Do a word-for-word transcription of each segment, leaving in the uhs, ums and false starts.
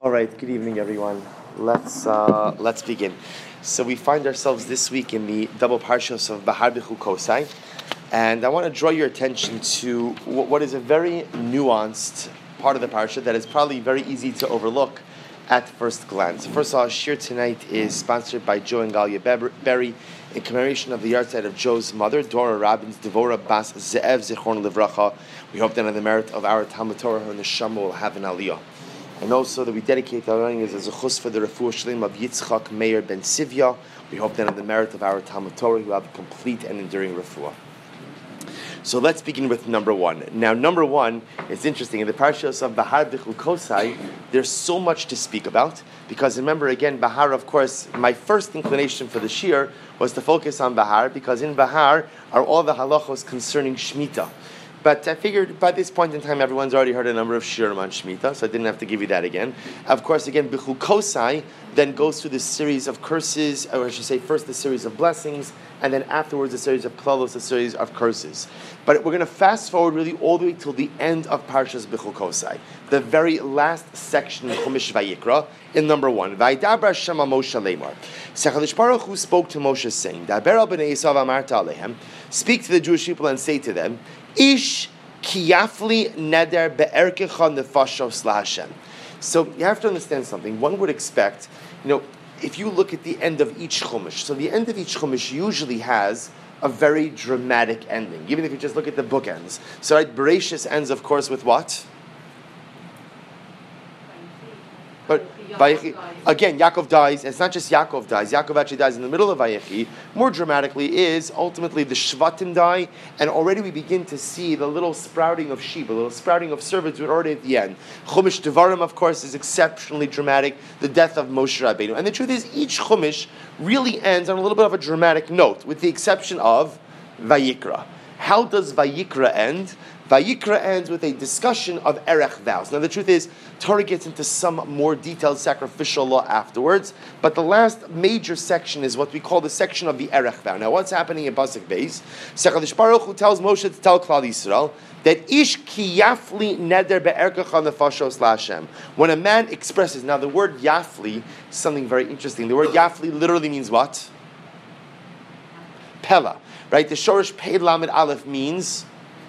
All right, good evening, everyone. Let's uh, let's begin. So we find ourselves this week in the double parshas of Bahar B'Chukosai, and I want to draw your attention to what is a very nuanced part of the parsha that is probably very easy to overlook at first glance. First of all, Shir tonight is sponsored by Joe and Galia Berry in commemoration of the yahrzeit of Joe's mother, Dora Rabin's Devora Bas Ze'ev Zichron Livracha. We hope that on the merit of our Talmud Torah, her neshama will have an aliyah. And also that we dedicate our learning as a zechus for the refuah shleim of Yitzchak Meir ben Sivya. We hope that on the merit of our Talmud Torah, you have a complete and enduring refuah. So let's begin with number one. Now, number one, it's interesting. In the parashas of Bahar B'Chukosai, there's so much to speak about. Because remember, again, Bahar, of course, my first inclination for the shir was to focus on Bahar, because in Bahar are all the halachos concerning Shemitah. But I figured by this point in time, everyone's already heard a number of shirim on Shemitah, so I didn't have to give you that again. Of course, again, B'Chukosai then goes through this series of curses, or I should say first a series of blessings, and then afterwards a series of klalos, a series of curses. But we're going to fast forward really all the way till the end of Parshas B'Chukosai, the very last section of Chumash Vayikra, in number one. Vaydaber Hashem al Moshe Lemar. HaKadosh Baruch Hu spoke to Moshe saying, Daber al b'nei Esav amarta alehem, speak to the Jewish people and say to them, Ish kiyafli neder be'erkecha nefashos laHashem. So you have to understand something. One would expect, you know, if you look at the end of each chumash, so the end of each chumash usually has a very dramatic ending. Even if you just look at the bookends. So right, Bereshis ends, of course, with what? But Vayechi, again, Yaakov dies. It's not just Yaakov dies. Yaakov actually dies in the middle of Vayechi. More dramatically is ultimately the Shvatim die, and already we begin to see the little sprouting of sheep, a little sprouting of servitude already at the end. Chumash Devarim, of course, is exceptionally dramatic. The death of Moshe Rabbeinu, and the truth is, each Chumash really ends on a little bit of a dramatic note, with the exception of Vayikra. How does Vayikra end? Vayikra ends with a discussion of Erech vows. Now the truth is, Torah gets into some more detailed sacrificial law afterwards, but the last major section is what we call the section of the Erech vow. Now what's happening in Pasuk Beis? HaKadosh Baruch Hu tells Moshe to tell Klal Yisrael that Ish ki yafli neder be'erkecha nefashos laHashem. When a man expresses, now the word yafli is something very interesting. The word yafli literally means what? Pella. Right? The Shorish Pei Lamed Aleph means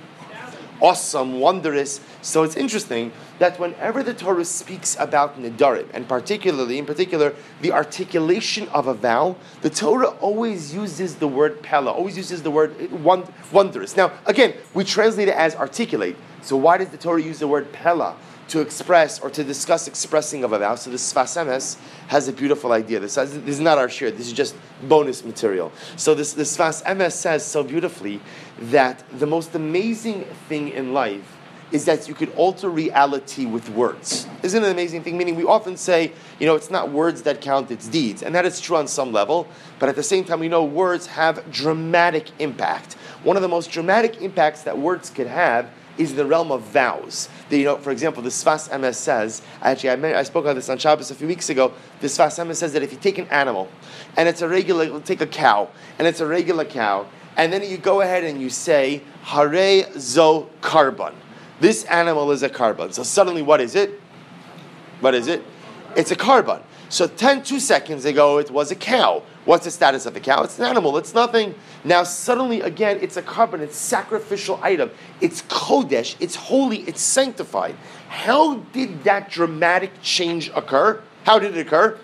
awesome, wondrous. So it's interesting that whenever the Torah speaks about Nedarim, and particularly, in particular, the articulation of a vow, the Torah always uses the word Pella, always uses the word wondrous. Now, again, we translate it as articulate. So why does the Torah use the word Pella to express or to discuss expressing of a vow? So the Sfas Emes has a beautiful idea. This, this is not our shir, this is just bonus material. So this, the Sfas Emes says so beautifully that the most amazing thing in life is that you could alter reality with words. Isn't it an amazing thing? Meaning we often say, you know, it's not words that count, it's deeds. And that is true on some level, but at the same time we know words have dramatic impact. One of the most dramatic impacts that words could have is in the realm of vows. The, you know, for example, the Sfas Emes says, actually I, meant, I spoke about this on Shabbos a few weeks ago, the Sfas Emes says that if you take an animal, and it's a regular, take a cow, and it's a regular cow, and then you go ahead and you say, Hare zo karban. This animal is a karban. So suddenly what is it? What is it? It's a karban. So ten, two seconds ago it was a cow. What's the status of the cow? It's an animal. It's nothing. Now suddenly again it's a karban. It's sacrificial item. It's kodesh. It's holy. It's sanctified. How did that dramatic change occur? How did it occur?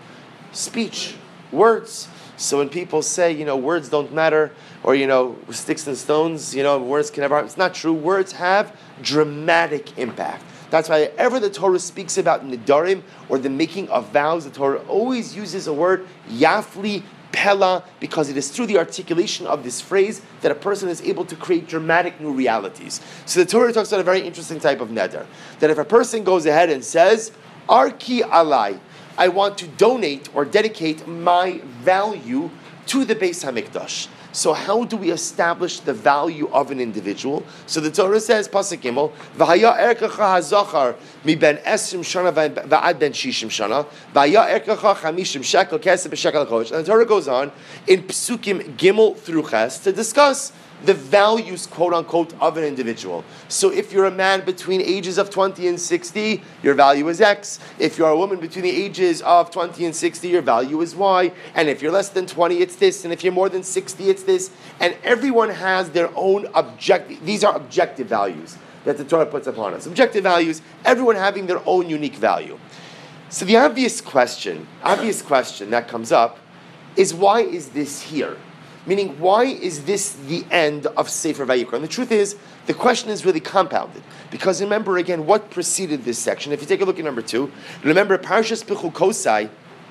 Speech. Words. So when people say, you know, words don't matter, or, you know, sticks and stones, you know, words can never, it's not true. Words have dramatic impact. That's why whenever the Torah speaks about Nedarim or the making of vows, the Torah always uses a word, Yafli Pella, because it is through the articulation of this phrase that a person is able to create dramatic new realities. So the Torah talks about a very interesting type of neder. That if a person goes ahead and says, Arki alai, I want to donate or dedicate my value to the Beis HaMikdash. So how do we establish the value of an individual? So the Torah says, Pasuk Gimel, V'haya erkecha hazachar mi ben esrim shana v'ad ben shishim shana, V'haya erkecha chamishim shekel kesef b'shekel chodesh. And the Torah goes on in Psukim Gimel through Ches to discuss the values, quote unquote, of an individual. So if you're a man between ages of twenty and sixty, your value is X. If you're a woman between the ages of twenty and sixty, your value is Y. And if you're less than twenty, it's this. And if you're more than sixty, it's this. And everyone has their own objective. These are objective values that the Torah puts upon us. Objective values, everyone having their own unique value. So the obvious question, obvious question that comes up is, why is this here? Meaning, why is this the end of Sefer Vayikra? And the truth is, the question is really compounded. Because remember, again, what preceded this section. If you take a look at number two, remember, Parshas Bechukosai,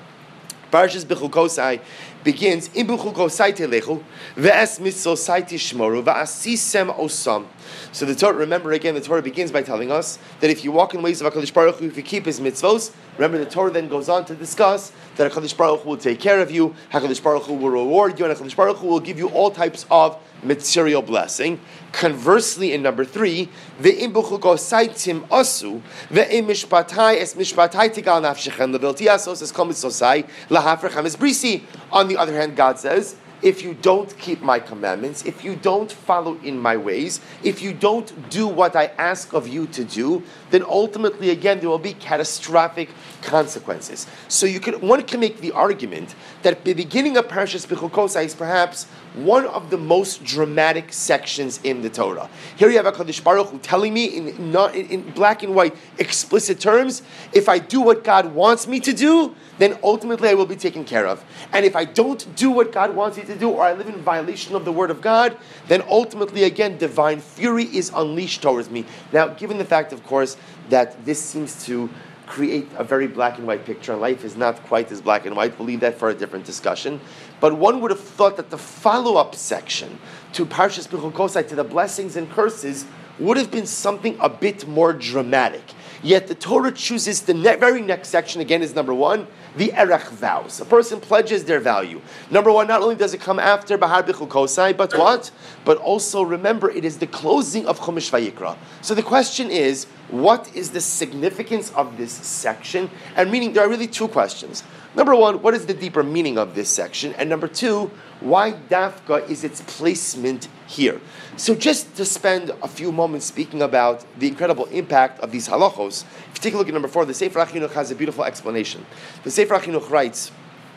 Parshas Bechukosai begins, Im Bechukosai telechu, ve'es mitzvosai tishmoru, ve'asisem osam. So the Torah, remember again, the Torah begins by telling us that if you walk in ways of HaKadosh Baruch Hu, if you keep His mitzvos, remember the Torah then goes on to discuss that HaKadosh Baruch Hu will take care of you, HaKadosh Baruch Hu will reward you, and HaKadosh Baruch Hu will give you all types of material blessing. Conversely, in number three, ve'im b'chukosai asu, ve'im mishpatai es mishpatai tigal nafshechem levilti asos es kol mitzvosai lahafrechem es brisi. On the other hand, God says, if you don't keep my commandments, if you don't follow in my ways, if you don't do what I ask of you to do, then ultimately, again, there will be catastrophic consequences. So you can, one can make the argument that the beginning of Parashas Bechukosai is perhaps one of the most dramatic sections in the Torah. Here you have HaKadosh Baruch Hu telling me in, not, in, in black and white, explicit terms, if I do what God wants me to do, then ultimately I will be taken care of. And if I don't do what God wants me to do, or I live in violation of the word of God, then ultimately, again, divine fury is unleashed towards me. Now, given the fact, of course, that this seems to create a very black and white picture, and life is not quite as black and white, we'll leave that for a different discussion. But one would have thought that the follow-up section to Parshas Bechukosai, to the blessings and curses, would have been something a bit more dramatic. Yet the Torah chooses the ne- very next section, again, is number one, the Erech vows. A person pledges their value. Number one, not only does it come after Bahar Bechukosai, but what? But also, remember, it is the closing of Chumash Vayikra. So the question is, what is the significance of this section? And meaning, there are really two questions. Number one, what is the deeper meaning of this section? And number two, why Dafka is its placement here? So just to spend a few moments speaking about the incredible impact of these halachos, if you take a look at number four, the Sefer HaChinuch has a beautiful explanation. The Sefer HaChinuch writes,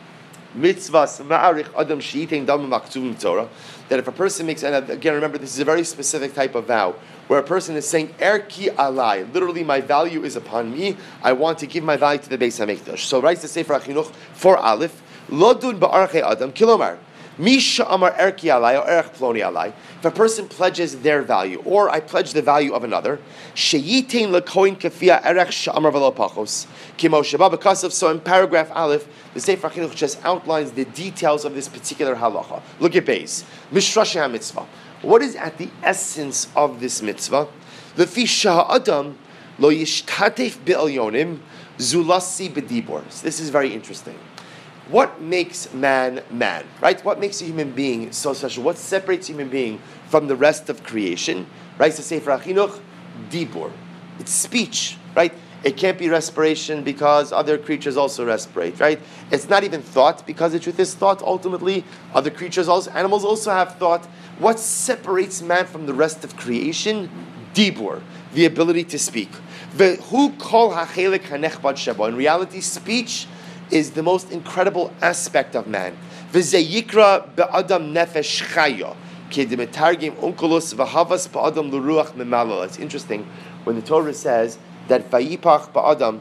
Mitzvahs ma'arich adam she'itein dam maktuvim Torah, that if a person makes, and again remember this is a very specific type of vow, where a person is saying erki alai, literally my value is upon me, I want to give my value to the Beis HaMikdash. So writes the Sefer HaChinuch for Aleph, Lodun ba'archei adam kilomar, Misha amar erki alai or erech ploni alai. If a person pledges their value, or I pledge the value of another, sheyitain lekoin kafia erech sha'amar v'lo pachos. Kimo sheba b'kasav. So in paragraph Aleph, the Sefer HaChinuch just outlines the details of this particular halacha. Look at Beis. Mishrashi ha-mitzvah. What is at the essence of this mitzvah? Lefi sha'adam lo yishtatef be'elyonim zulasi b'dibor. This is very interesting. What makes man man, right? What makes a human being so special? What separates a human being from the rest of creation? Right? So Sefer HaChinuch, dibur. It's speech, right? It can't be respiration because other creatures also respirate, right? It's not even thought because the truth is thought ultimately. Other creatures also, animals also have thought. What separates man from the rest of creation? Dibur, the ability to speak. Who kol hachelek hanechbad sheba. In reality, speech is the most incredible aspect of man. V'zeyikra be'adam nefesh chaya. Kedemetargim unkulus v'havas ba'adam l'ruach memalal. It's interesting when the Torah says that vayipach ba'adam,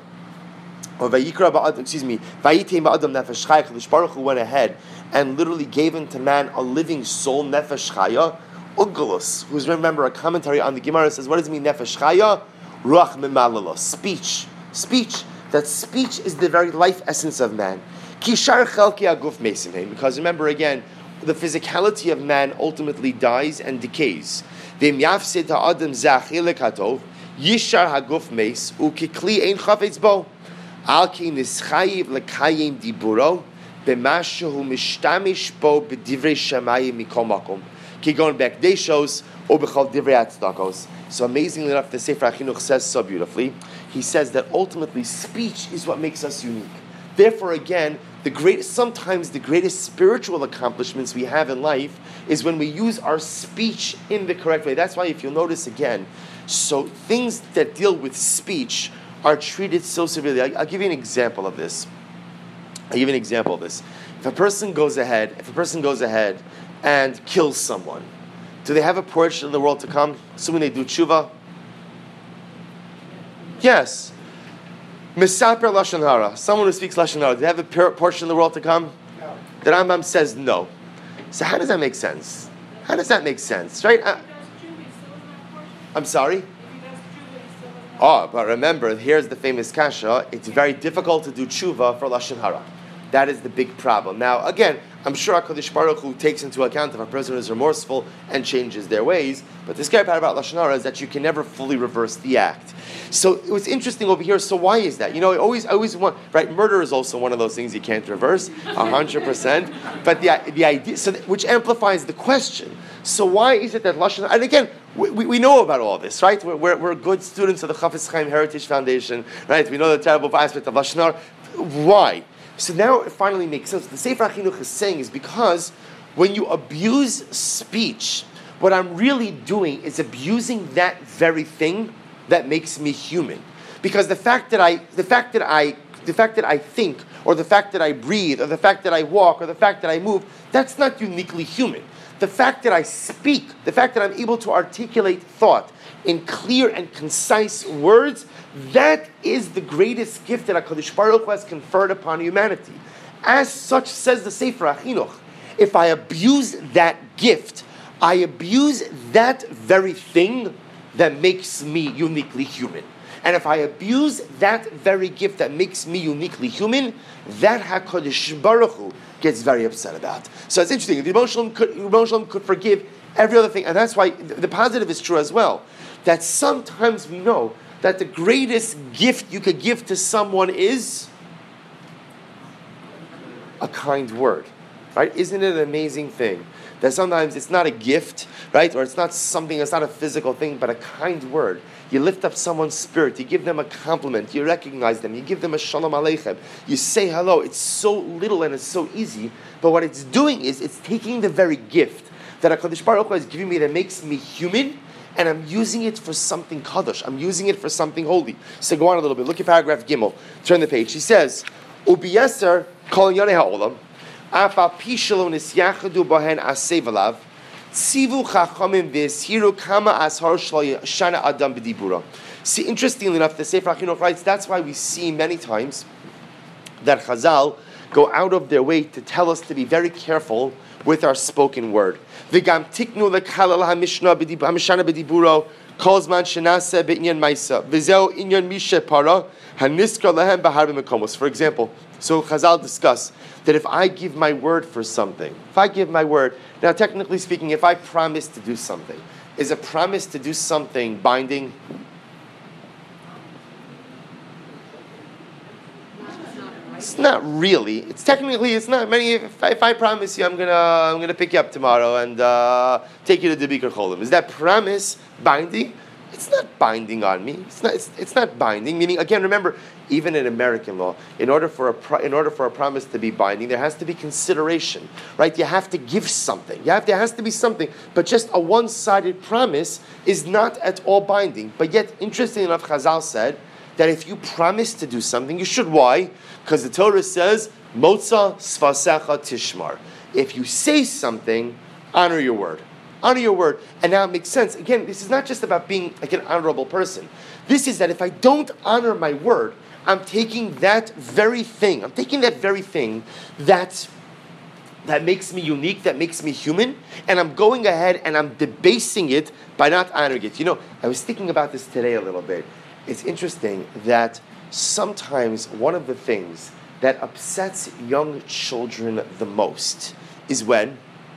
or vayikra ba'adam, excuse me, vayitem ba'adam nefesh chaya. Kadosh Baruch Hu went ahead and literally gave into man a living soul, nefesh chaya. Unkulus, who's, remember, a commentary on the Gemara says, what does it mean, nefesh chaya? Ruach memalal. Speech. Speech. That speech is the very life essence of man. Kishar chelki aguf mesim. Because remember again, the physicality of man ultimately dies and decays. V'im yafsid ha'adam zachilek hatov yishar haguf meis ukikli ein chafetz bo al ki nischayiv lekayim diburo b'mashu mishtamish bo b'divrei shamayim mikol makom kigon bekdeshos or b'chol divrei atzdakos. So amazingly enough, the Sefer HaChinuch says so beautifully. He says that ultimately speech is what makes us unique. Therefore, again, the great, sometimes the greatest spiritual accomplishments we have in life is when we use our speech in the correct way. That's why, if you'll notice again, so things that deal with speech are treated so severely. I, I'll give you an example of this. I'll give you an example of this. If a person goes ahead, if a person goes ahead and kills someone, do they have a portion in the world to come? Assuming they do tshuva? Yes. Misaper Lashon Hara, someone who speaks Lashon Hara, do they have a portion in the world to come? No. The Rambam says no. So how does that make sense? How does that make sense, right? Uh, I'm sorry? Oh, but remember, here's the famous kasha. It's very difficult to do tshuva for Lashon Hara. That is the big problem. Now, again, I'm sure HaKadosh Baruch Hu takes into account if a person is remorseful and changes their ways, but the scary part about Lashon Hara is that you can never fully reverse the act. So it was interesting over here. So why is that? You know, I always, I always want, right, murder is also one of those things you can't reverse, one hundred percent. But the, the idea, so that, which amplifies the question. So why is it that Lashon Hara, and again, we, we, we know about all this, right? We're, we're, we're good students of the Chafetz Chaim Heritage Foundation, right? We know the terrible aspect of Lashon Hara. Why? So now it finally makes sense. The Sefer HaChinuch is saying is because when you abuse speech, what I'm really doing is abusing that very thing that makes me human. Because the fact that I, the fact that I, the fact that I think, or the fact that I breathe, or the fact that I walk, or the fact that I move, that's not uniquely human. The fact that I speak, the fact that I'm able to articulate thought in clear and concise words, that is the greatest gift that HaKadosh Baruch Hu has conferred upon humanity. As such, says the Sefer HaChinuch, if I abuse that gift, I abuse that very thing that makes me uniquely human. And if I abuse that very gift that makes me uniquely human, that HaKadosh Baruch Hu gets very upset about. So it's interesting. The Rebbeinu Shalom could, Rebbeinu Shalom could forgive every other thing. And that's why the positive is true as well. That sometimes we know that the greatest gift you could give to someone is a kind word, right? Isn't it an amazing thing that sometimes it's not a gift, right? Or it's not something, it's not a physical thing, but a kind word. You lift up someone's spirit, you give them a compliment, you recognize them, you give them a shalom aleichem, you say hello. It's so little and it's so easy, but what it's doing is it's taking the very gift that HaKadosh Baruch Hu has given me that makes me human, and I'm using it for something kadosh. I'm using it for something holy. So go on a little bit. Look at paragraph Gimel. Turn the page. He says, "Ubiyeser kol yonei ha'olam, af al pi shelo nisyachadu bohen asev alav, tzivu chachamim v'eshiru kama ashar shlo shana adam b'dibura." See, interestingly enough, the Sefer HaChinuch writes, that's why we see many times that Chazal go out of their way to tell us to be very careful with our spoken word. V'gam tiknu lekhalal hamishna hamishana b'diburo kol zman shenase b'inyan ma'isa v'zeo inyan mishe para haniskar lehem b'harbe mekomos. For example, so Chazal discuss that if I give my word for something, if I give my word, now technically speaking, if I promise to do something, is a promise to do something binding? It's not really. It's technically, it's not many. If I, if I promise you, I'm gonna, I'm gonna pick you up tomorrow and uh, take you to the Bikkur Cholim. Is that promise binding? It's not binding on me. It's not. It's, it's not binding. Meaning, again, remember, even in American law, in order for a pro, in order for a promise to be binding, there has to be consideration, right? You have to give something. You have there has to be something. But just a one-sided promise is not at all binding. But yet, interestingly enough, Chazal said that if you promise to do something, you should. Why? Because the Torah says, Motza svasecha tishmar. If you say something, honor your word. Honor your word. And now it makes sense. Again, this is not just about being like an honorable person. This is that if I don't honor my word, I'm taking that very thing, I'm taking that very thing that, that makes me unique, that makes me human, and I'm going ahead and I'm debasing it by not honoring it. You know, I was thinking about this today a little bit. It's interesting that sometimes one of the things that upsets young children the most is when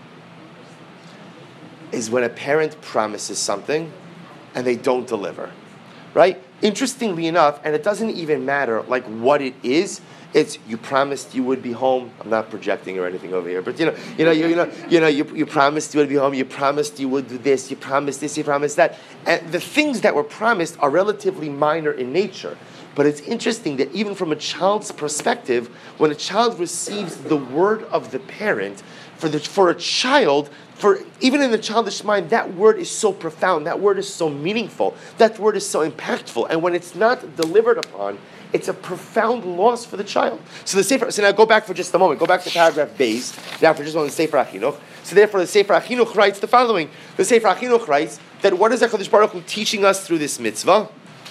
is when a parent promises something and they don't deliver, right? Interestingly enough, and it doesn't even matter like what it is. It's you promised you would be home. I'm not projecting or anything over here, but you know, you know, you, you know, you know, you, you promised you would be home. You promised you would do this. You promised this. You promised that. And the things that were promised are relatively minor in nature. But it's interesting that even from a child's perspective, when a child receives the word of the parent, for the for a child, for even in the childish mind, that word is so profound, that word is so meaningful, that word is so impactful. And when it's not delivered upon, it's a profound loss for the child. So the Sefer, so now go back for just a moment, go back to paragraph Beis, now for just a moment, the Sefer HaChinuch. So therefore the Sefer HaChinuch writes the following. The Sefer HaChinuch writes that what is HaKadosh Baruch Hu teaching us through this mitzvah?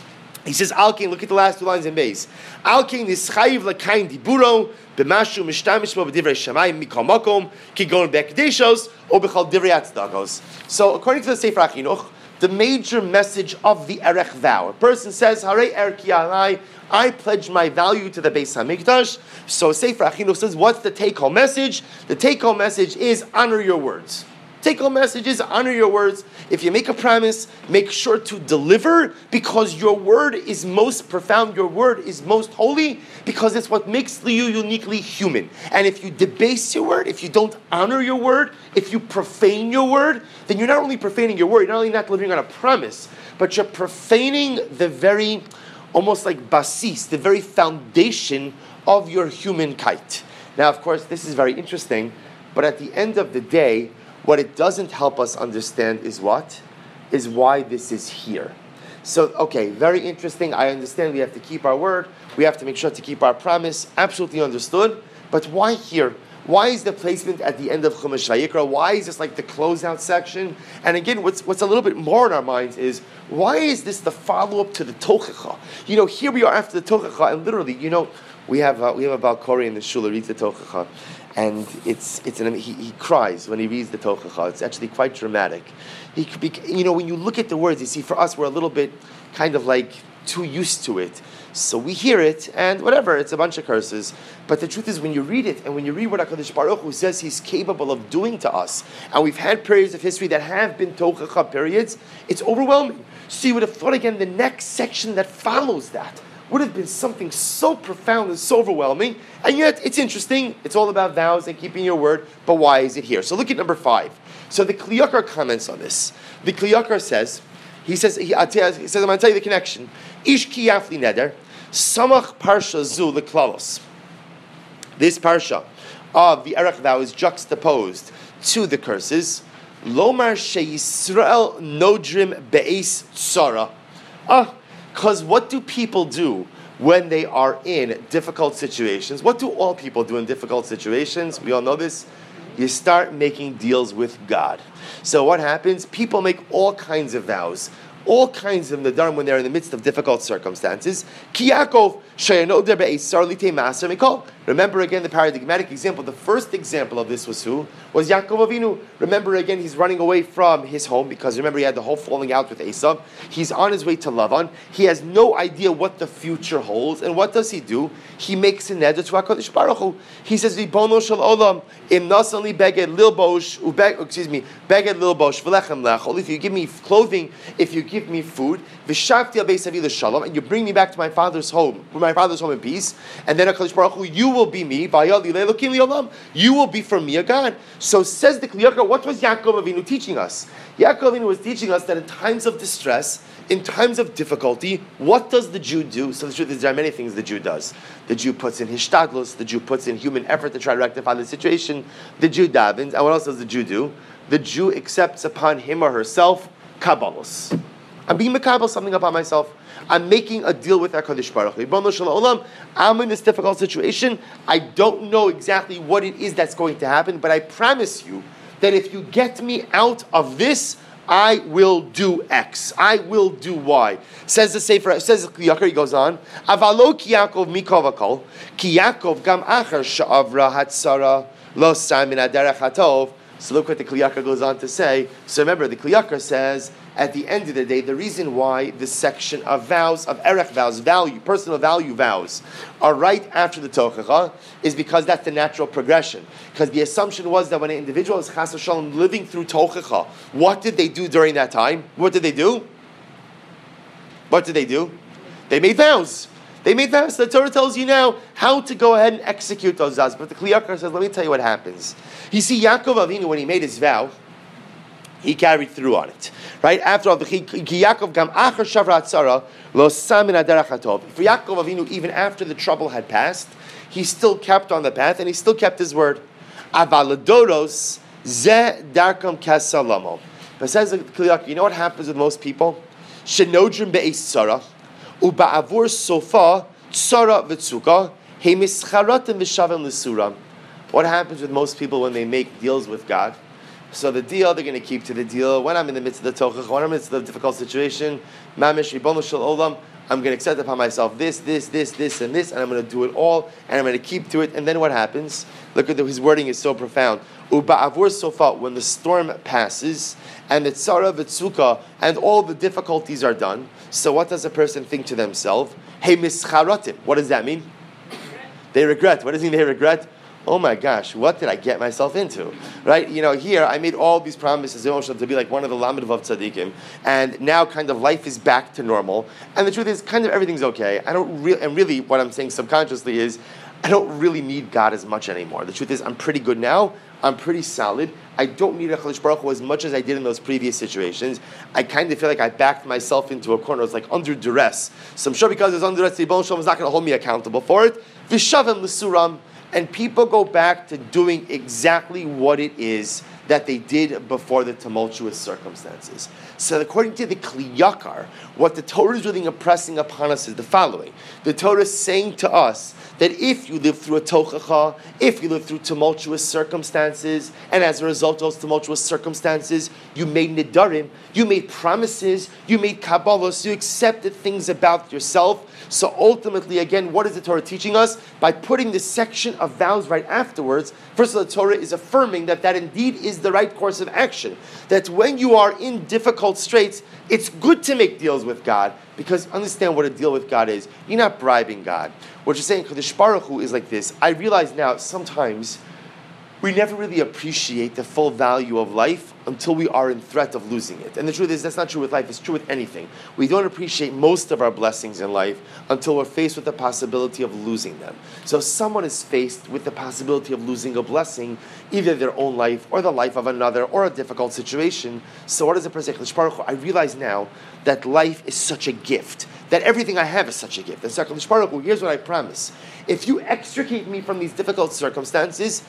He says, Alkin, look at the last two lines in Beis. Alkin nischayiv lakain diburo b'mashu mishtamish bo b'divrei shamayim mikol makom kigon be'kedeshos or b'chal divrei atzdagos. So according to the Sefer HaChinuch, the major message of the Erech vow, a person says, Harei erki alai, I pledge my value to the Beis HaMikdash. So Sefer HaChinuch says, what's the take-home message? The take-home message is honor your words. Take-home message is honor your words. If you make a promise, make sure to deliver, because your word is most profound, your word is most holy, because it's what makes you uniquely human. And if you debase your word, if you don't honor your word, if you profane your word, then you're not only profaning your word, you're not only not delivering on a promise, but you're profaning the very, almost like basis, the very foundation of your human kite. Now, of course, this is very interesting, but at the end of the day, what it doesn't help us understand is what? Is why this is here. So, okay, very interesting. I understand we have to keep our word. We have to make sure to keep our promise. Absolutely understood. But why here? Why is the placement at the end of Chumash Vayikra? Why is this like the closeout section? And again, what's what's a little bit more in our minds is, why is this the follow-up to the Tochacha? You know, here we are after the Tochacha, and literally, you know, we have uh, we have a Baal Korei in the shul who reads the Tochacha. And it's it's an, he, he cries when he reads the Tochacha. It's actually quite dramatic. He could be, you know, when you look at the words, you see, for us, we're a little bit kind of like too used to it. So we hear it, and whatever, it's a bunch of curses. But the truth is, when you read it, and when you read what HaKadosh Baruch Hu says He's capable of doing to us, and we've had periods of history that have been Tochacha periods, it's overwhelming. So you would have thought again, the next section that follows that would have been something so profound and so overwhelming, and yet it's interesting. It's all about vows and keeping your word, but why is it here? So look at number five. So the Kli Yakar comments on this. The Kli Yakar says, he says, he, he says, I'm going to tell you the connection. Ish ki yafli neder, samach parsha zu leklalos. This parsha of the Erech vow is juxtaposed to the curses. Lomar she Yisrael nodrim be'es tzara. Ah, because what do people do when they are in difficult situations? What do all people do in difficult situations? We all know this. You start making deals with God. So what happens? People make all kinds of vows, all kinds of nedarim when they're in the midst of difficult circumstances. Ki Yaakov she'enoder be'esar litei maaser mikol. Remember again the paradigmatic example. The first example of this was who? Was Yaakov Avinu. Remember again, he's running away from his home because remember he had the whole falling out with Esav. He's on his way to Lavan. He has no idea what the future holds. And what does he do? He makes a neder to HaKadosh Baruch Hu. He says, Ribono shel olam, im nasali beged lilbosh, ubeg, excuse me, beged lilbosh, v'lechem lechol. If you give me clothing, if you give me food, v'shavti al beis avi l'shalom, and you bring me back to my father's home, my father's home in peace, and then HaKadosh Baruch Hu, you will be me, you will be for me a God. So says the Kli Yakar, what was Yaakov Avinu teaching us? Yaakov Avinu was teaching us that in times of distress, in times of difficulty, what does the Jew do? So the truth is there are many things the Jew does. The Jew puts in hishtadlus, the Jew puts in human effort to try to rectify the situation, the Jew davens, and what else does the Jew do? The Jew accepts upon him or herself kabbalos. I'm being makabel something upon myself. I'm making a deal with HaKadosh Baruch Hu. Ribono shel olam, I'm in this difficult situation. I don't know exactly what it is that's going to happen, but I promise you that if you get me out of this, I will do X. I will do Y. Says the Sefer, says the Kli Yakar, he goes on, Avalo ki Yaakov mikol v'kol, ki Yaakov gam achar sha'avra hatzara lo sa min haderech hatov. So look what the Kli Yakar goes on to say. So remember, the Kli Yakar says, at the end of the day, the reason why this section of vows, of Erech vows, value, personal value vows, are right after the Tochacha, is because that's the natural progression. Because the assumption was that when an individual is Chas v'Shalom living through Tochacha, what did they do during that time? What did they do? What did they do? They made vows. They made vows. The Torah tells you now how to go ahead and execute those vows. But the Kli Yakar says, let me tell you what happens. You see, Yaakov Avinu, when he made his vow, He carried through on it, right? After all, the Yaakov gam achar shavra atzara lo samin aderech hatov. For Yaakov Avinu, even after the trouble had passed, he still kept on the path and he still kept his word. Aval ladoros ze darkam kasalamo. But says the Kli Yakar, you know what happens with most people? Shenodrim be'es tzara uba'avur sofa tzara v'tzuka he mischaratim v'shavim l'sura. What happens with most people when they make deals with God? So the deal, they're going to keep to the deal. When I'm in the midst of the tochach, when I'm in the midst of the difficult situation, mamish ribono shel olam, I'm going to accept upon myself this, this, this, this, and this, and I'm going to do it all, and I'm going to keep to it. And then what happens? Look at the, his wording is so profound. Uba avur sofa, when the storm passes, and the tzara v'tzuka, and all the difficulties are done. So what does a person think to themselves? Hey mischaratim. What does that mean? They regret. What does it mean they regret? Oh my gosh, what did I get myself into? Right? You know, here I made all these promises to be like one of the Lamed Vav Tzadikim, and now kind of life is back to normal. And the truth is, kind of everything's okay. I don't really, and really, what I'm saying subconsciously is, I don't really need God as much anymore. The truth is, I'm pretty good now. I'm pretty solid. I don't need a HaKadosh Baruch Hu as much as I did in those previous situations. I kind of feel like I backed myself into a corner. It's like under duress. So I'm sure because it's under duress, the Yibon Shalom is not going to hold me accountable for it. Vishavim l'suram. And people go back to doing exactly what it is that they did before the tumultuous circumstances. So according to the Kli Yakar, what the Torah is really impressing upon us is the following. The Torah is saying to us that if you live through a tochacha, if you live through tumultuous circumstances, and as a result of those tumultuous circumstances, you made nidarim, you made promises, you made kabbalos, you accepted things about yourself. So ultimately, again, what is the Torah teaching us? By putting this section of vows right afterwards, first of all, the Torah is affirming that that indeed is the right course of action. That when you are in difficult straits, it's good to make deals with God, because understand what a deal with God is. You're not bribing God. What you're saying, Kadosh Baruch Hu, is like this. I realize now, sometimes we never really appreciate the full value of life until we are in threat of losing it. And the truth is, that's not true with life, it's true with anything. We don't appreciate most of our blessings in life until we're faced with the possibility of losing them. So if someone is faced with the possibility of losing a blessing, either their own life or the life of another or a difficult situation, so what does the person say? Baruch Hu, I realize now that life is such a gift, that everything I have is such a gift. And so Baruch Hu, here's what I promise. If you extricate me from these difficult circumstances,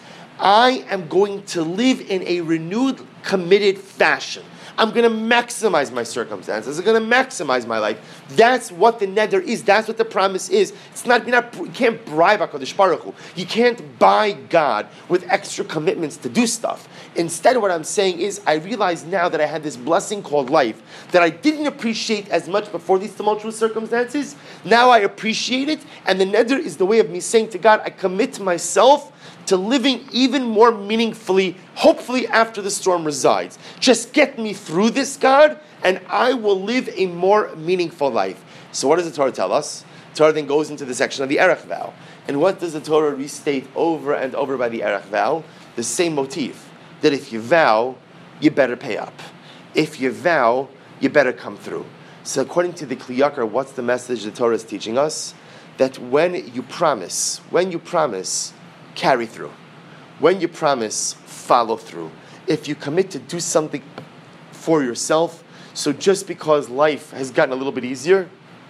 I am going to live in a renewed, committed fashion. I'm going to maximize my circumstances. I'm going to maximize my life. That's what the neder is. That's what the promise is. It's not, you're not you can't bribe HaKadosh Baruch Hu. You can't buy God with extra commitments to do stuff. Instead, what I'm saying is, I realize now that I had this blessing called life that I didn't appreciate as much before these tumultuous circumstances. Now I appreciate it, and the neder is the way of me saying to God, I commit myself to living even more meaningfully, hopefully after the storm resides. Just get me through this, God, and I will live a more meaningful life. So what does the Torah tell us? The Torah then goes into the section of the Erech vow. And what does the Torah restate over and over by the Erech vow? The same motif, that if you vow, you better pay up. If you vow, you better come through. So according to the Kli Yakar, what's the message the Torah is teaching us? That when you promise, when you promise, carry through. When you promise, follow through. If you commit to do something for yourself, so just because life has gotten a little bit easier,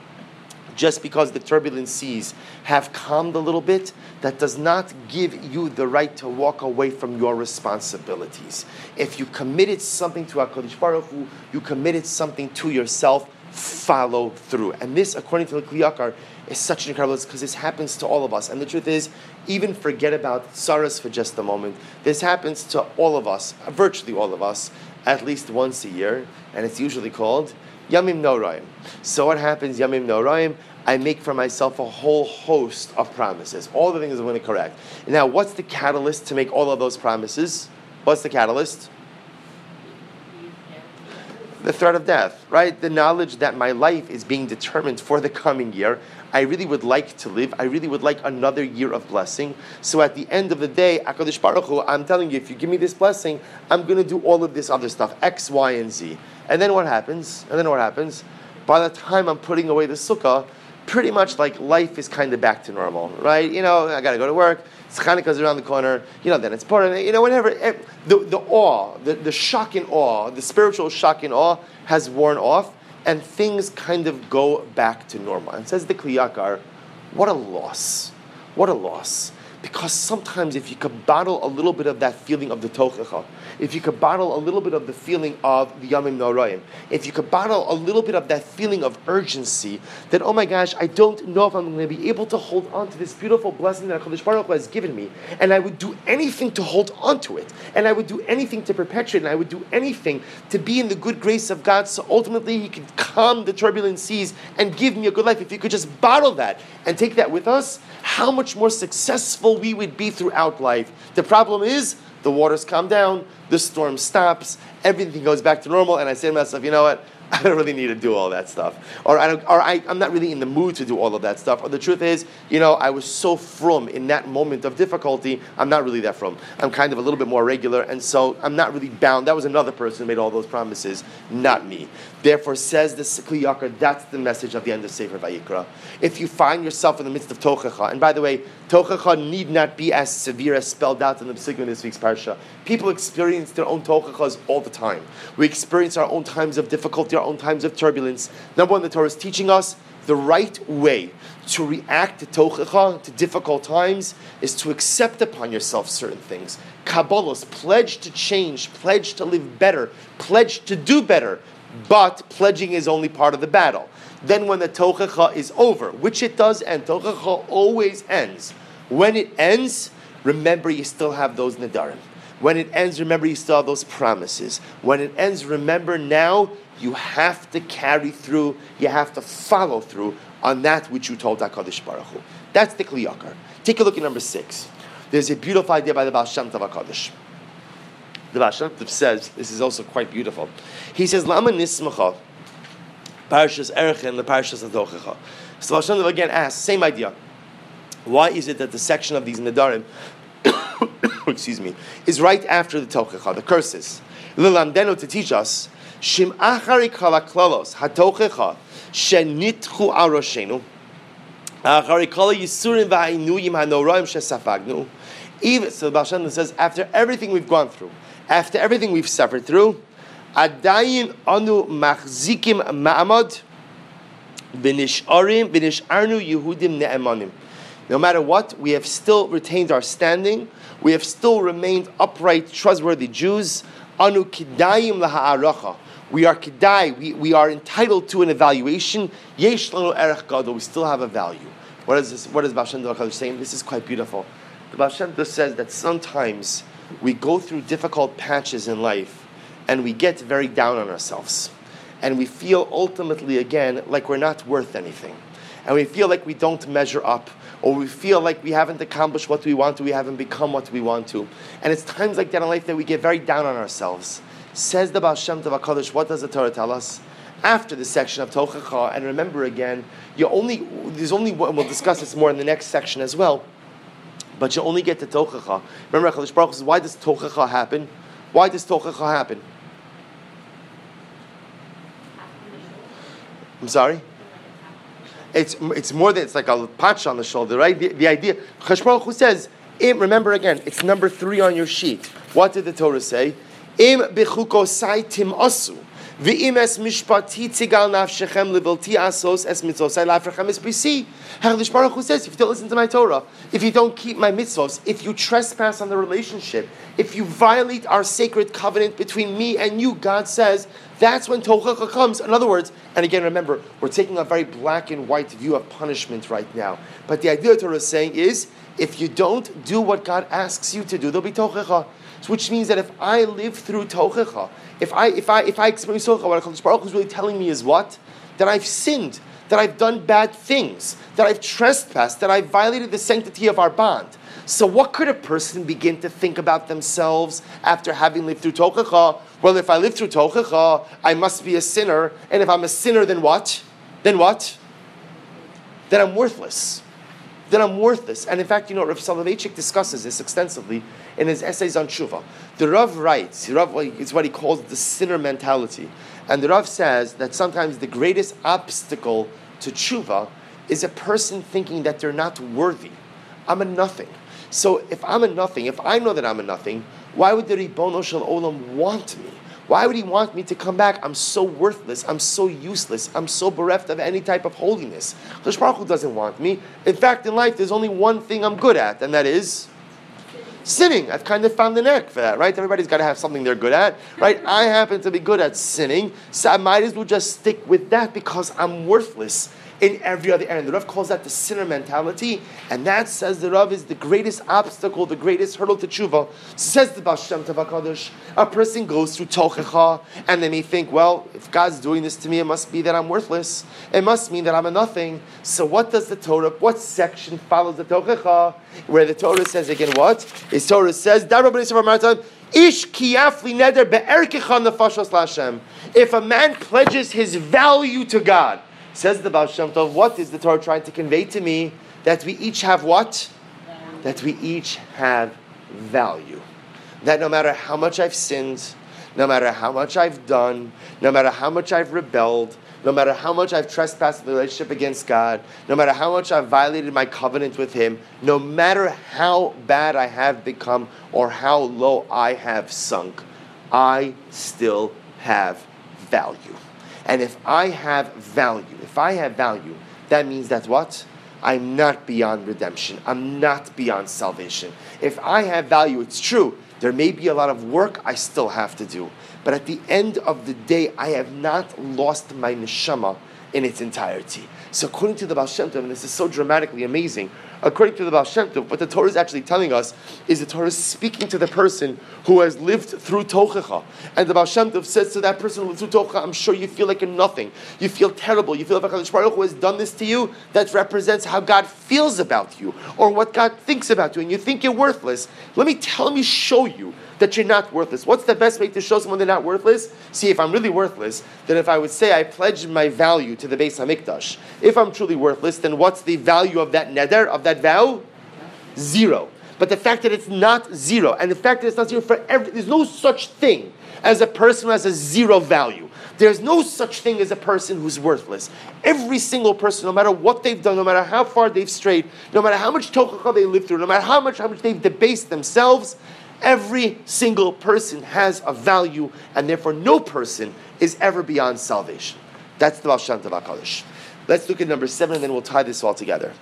just because the turbulent seas have calmed a little bit, that does not give you the right to walk away from your responsibilities. If you committed something to HaKadosh Baruch Hu, you committed something to yourself, follow through. And this, according to the Kli Yakar, is such an incredible, because this happens to all of us. And the truth is, even forget about tsaras for just a moment. This happens to all of us, virtually all of us, at least once a year, and it's usually called Yamim Noraim. So what happens, Yamim Noraim? I make for myself a whole host of promises. All the things I'm going to correct. Now, what's the catalyst to make all of those promises? What's the catalyst? The threat of death, right? The knowledge that my life is being determined for the coming year. I really would like to live. I really would like another year of blessing. So at the end of the day, HaKadosh Baruch Hu, I'm telling you, if you give me this blessing, I'm going to do all of this other stuff, X, Y, and Z. And then what happens? And then what happens? By the time I'm putting away the sukkah, pretty much like life is kind of back to normal, right? You know, I got to go to work. Chanukah's around the corner. You know, then it's part of it. You know, whenever the the awe, the, the shock and awe, the spiritual shock and awe has worn off, and things kind of go back to normal. And says the Kli Yakar, what a loss! What a loss! Because sometimes if you could bottle a little bit of that feeling of the tochecha, if you could bottle a little bit of the feeling of the yamim noraim, if you could bottle a little bit of that feeling of urgency, that, oh my gosh, I don't know if I'm going to be able to hold on to this beautiful blessing that HaKadosh Baruch Hu has given me, and I would do anything to hold on to it, and I would do anything to perpetuate it, and I would do anything to be in the good grace of God, so ultimately He could calm the turbulent seas and give me a good life. If you could just bottle that and take that with us, how much more successful we would be throughout life. The problem is, the waters calm down, the storm stops, everything goes back to normal, and I say to myself, you know what, I don't really need to do all that stuff. Or, I don't, or I, I'm not really in the mood to do all of that stuff. Or the truth is, you know, I was so frum in that moment of difficulty, I'm not really that frum. I'm kind of a little bit more regular, and so I'm not really bound. That was another person who made all those promises, not me. Therefore, says the Kli Yakar, that's the message of the end of Sefer Vayikra. If you find yourself in the midst of tochecha, and by the way, tochecha need not be as severe as spelled out in the Psukim in this week's parsha. People experience their own tochechas all the time. We experience our own times of difficulty, our own times of turbulence. Number one, the Torah is teaching us the right way to react to tochecha, to difficult times, is to accept upon yourself certain things. Kabbalos, pledge to change, pledge to live better, pledge to do better. But pledging is only part of the battle. Then when the tochecha is over, which it does end, tochecha always ends. When it ends, remember you still have those nedarim. When it ends, remember you still have those promises. When it ends, remember now you have to carry through, you have to follow through on that which you told HaKadosh Baruch Hu. That's the Kli Yakar. Take a look at number six. There's a beautiful idea by the Baal Shem Tov HaKadosh. The Baal Shem Tov says, this is also quite beautiful. He says, Lama nismacha, Parashas Erech and the Parashas Adochecha. So Baal Shem Tov again asks, same idea. Why is it that the section of these Nedarim, excuse me, is right after the Tochecha, the curses? Lilamdenu, to teach us, Shim achari kalaklalos, hatochecha, shenitchu al roshenu, achari kala yisurim v'hainuyim hanoraim shesafagnu. Even, so the Baal Shem Tov says, after everything we've gone through, after everything we've suffered through, adayin anu machzikim ma'amad v'nisharim v'nisharnu Yehudim ne'emanim. No matter what, we have still retained our standing. We have still remained upright, trustworthy Jews. Anu kidayim laha'aracha. We are kidai. We, we are entitled to an evaluation. Yesh lanu erech gadol. We still have a value. What is this? What is Baal Shem Tov saying? This is quite beautiful. The Baal Shem Tov says that sometimes we go through difficult patches in life and we get very down on ourselves. And we feel ultimately, again, like we're not worth anything. And we feel like we don't measure up, or we feel like we haven't accomplished what we want to, we haven't become what we want to. And it's times like that in life that we get very down on ourselves. Says the Baal Shem Tov HaKadosh, what does the Torah tell us? After the section of Tochecha, and remember again, you only, there's only one, we'll discuss this more in the next section as well, but you only get to Tochecha. Remember, HaKadosh Baruch Hu says, why does Tochecha happen? Why does Tochecha happen? I'm sorry? It's it's more than, it's like a patch on the shoulder, right? The, the idea, HaKadosh Baruch Hu says, Im, remember again, it's number three on your sheet. What did the Torah say? Im bechukosai tim asu. V'im es mishpati tzigal nafshechem levilti asos es mitzvosai lafrechem es b'si. HaKadosh Baruch Hu says, if you don't listen to my Torah, if you don't keep my mitzvos, if you trespass on the relationship, if you violate our sacred covenant between me and you, God says, that's when Tochecha comes. In other words, and again, remember, we're taking a very black and white view of punishment right now. But the idea Torah is saying is, if you don't do what God asks you to do, there'll be Tochecha. So which means that if I live through Tochecha, if I if I if I experience Tochecha, what HaKadosh Baruch Hu is really telling me is what? That I've sinned, that I've done bad things, that I've trespassed, that I've violated the sanctity of our bond. So what could a person begin to think about themselves after having lived through Tochecha? Well, if I live through Tochecha, I must be a sinner. And if I'm a sinner, then what? Then what? Then I'm worthless. Then I'm worthless. And in fact, you know, Rav Soloveitchik discusses this extensively in his essays on Tshuva. The Rav writes, the Rav, it's what he calls the sinner mentality. And the Rav says that sometimes the greatest obstacle to Tshuva is a person thinking that they're not worthy. I'm a nothing. So if I'm a nothing, if I know that I'm a nothing, why would the Ribono Shel Olam want me? Why would he want me to come back? I'm so worthless. I'm so useless. I'm so bereft of any type of holiness. Kadosh Baruch Hu doesn't want me. In fact, in life, there's only one thing I'm good at, and that is sinning. I've kind of found the knack for that, right? Everybody's got to have something they're good at, right? I happen to be good at sinning, so I might as well just stick with that because I'm worthless in every other area. The Rav calls that the sinner mentality, and that, says the Rav, is the greatest obstacle, the greatest hurdle to tshuva. Says the Baal Shem Tov HaKadosh, a person goes through tochecha, and they may think, well, if God's doing this to me, it must be that I'm worthless. It must mean that I'm a nothing. So what does the Torah, what section follows the tochecha? Where the Torah says again what? His Torah says, Ish kiyafli neder be'erkecha nefashos la'Hashem. If a man pledges his value to God, says the Baal Shem Tov, what is the Torah trying to convey to me? That we each have what? That we each have value. That no matter how much I've sinned, no matter how much I've done, no matter how much I've rebelled, no matter how much I've trespassed the relationship against God, no matter how much I've violated my covenant with Him, no matter how bad I have become or how low I have sunk, I still have value. And if I have value, if I have value, that means that what? I'm not beyond redemption. I'm not beyond salvation. If I have value, it's true. There may be a lot of work I still have to do. But at the end of the day, I have not lost my neshama in its entirety. So according to the Baal Shem Tov, and this is so dramatically amazing, according to the Baal Shem Tov, what the Torah is actually telling us is the Torah is speaking to the person who has lived through Tochecha. And the Baal Shem Tov says to that person who lived through Tochecha, I'm sure you feel like a nothing. You feel terrible. You feel like HaKadosh Baruch Hu has done this to you. That represents how God feels about you or what God thinks about you. And you think you're worthless. Let me tell me, show you that you're not worthless. What's the best way to show someone they're not worthless? See, if I'm really worthless, then if I would say I pledge my value to the Beis HaMikdash, if I'm truly worthless, then what's the value of that neder, of that vow? Zero. But the fact that it's not zero, and the fact that it's not zero for every, there's no such thing as a person who has a zero value. There's no such thing as a person who's worthless. Every single person, no matter what they've done, no matter how far they've strayed, no matter how much tochecha they lived through, no matter how much, how much they've debased themselves, every single person has a value, and therefore no person is ever beyond salvation. That's the Baal Shem Tov HaKadosh. Let's look at number seven, and then we'll tie this all together.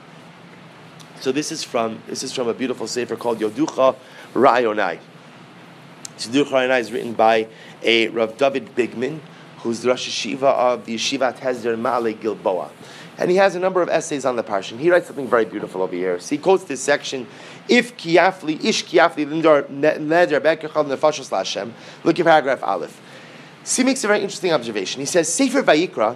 So this is from this is from a beautiful sefer called Yoducha Ra'ayonai. Yoducha Ra'ayonai is written by a Rav David Bigman, who's the Rosh Yeshiva of the Yeshivat Hesder Ma'ale Gilboa. And he has a number of essays on the parsha. He writes something very beautiful over here. So he quotes this section, If kiyafli, ish kiyafli, lindor neder bekechal nefashos la'Hashem. Look at paragraph Aleph. So he makes a very interesting observation. He says, Sefer Vayikra,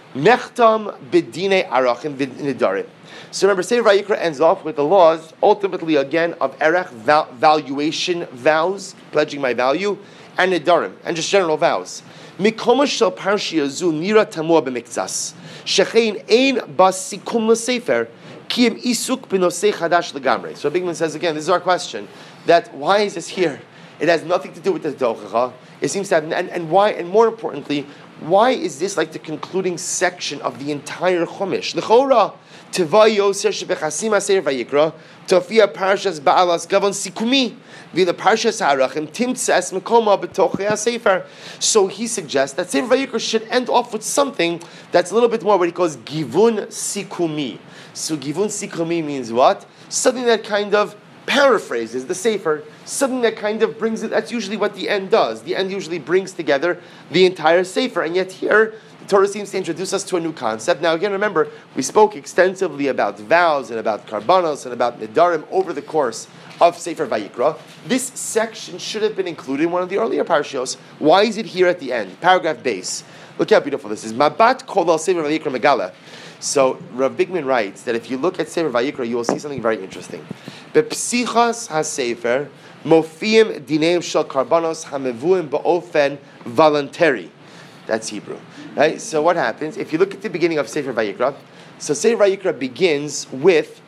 mechtam b'dinei arachim v'nidarim. So remember, Sefer Vayikra ends off with the laws, ultimately again, of erech, val- valuation vows, pledging my value, and nidarim, and just general vows. Mikomash shel parshia zu nira tamua b'miktzas. Shechein ein bas sikum l'sefer, ki im isuk b'nosei chadash legamrei. So Bigman says again, this is our question, that why is this here? It has nothing to do with the Tochecha. It seems to have, and, and why, and more importantly, why is this like the concluding section of the entire Chumash? L'chora, Teva Yoser shebechasim haseir vayikra, Tofia parshas ba'alas gavon sikumi, v'ila parshas harachim timtzes mekoma b'tochei hasefer. So he suggests that Sefer Vayikra should end off with something that's a little bit more what he calls givun sikumi. So givun sikumi means what? Something that kind of paraphrases the Sefer, something that kind of brings it, that's usually what the end does. The end usually brings together the entire Sefer, and yet here, the Torah seems to introduce us to a new concept. Now again, remember, we spoke extensively about vows and about karbanos and about nidarim over the course of Sefer Vayikra. This section should have been included in one of the earlier parshios. Why is it here at the end? Paragraph base. Look how beautiful this is. Mabat kol al Sefer Vayikra megala. So Rav Bigman writes that if you look at Sefer Vayikra, you will see something very interesting. Bepsichas ha-Sefer mofiim dineim shel karbanos hamevuim ba'ofen voluntary. That's Hebrew, right? So what happens if you look at the beginning of Sefer Vayikra? So Sefer Vayikra begins with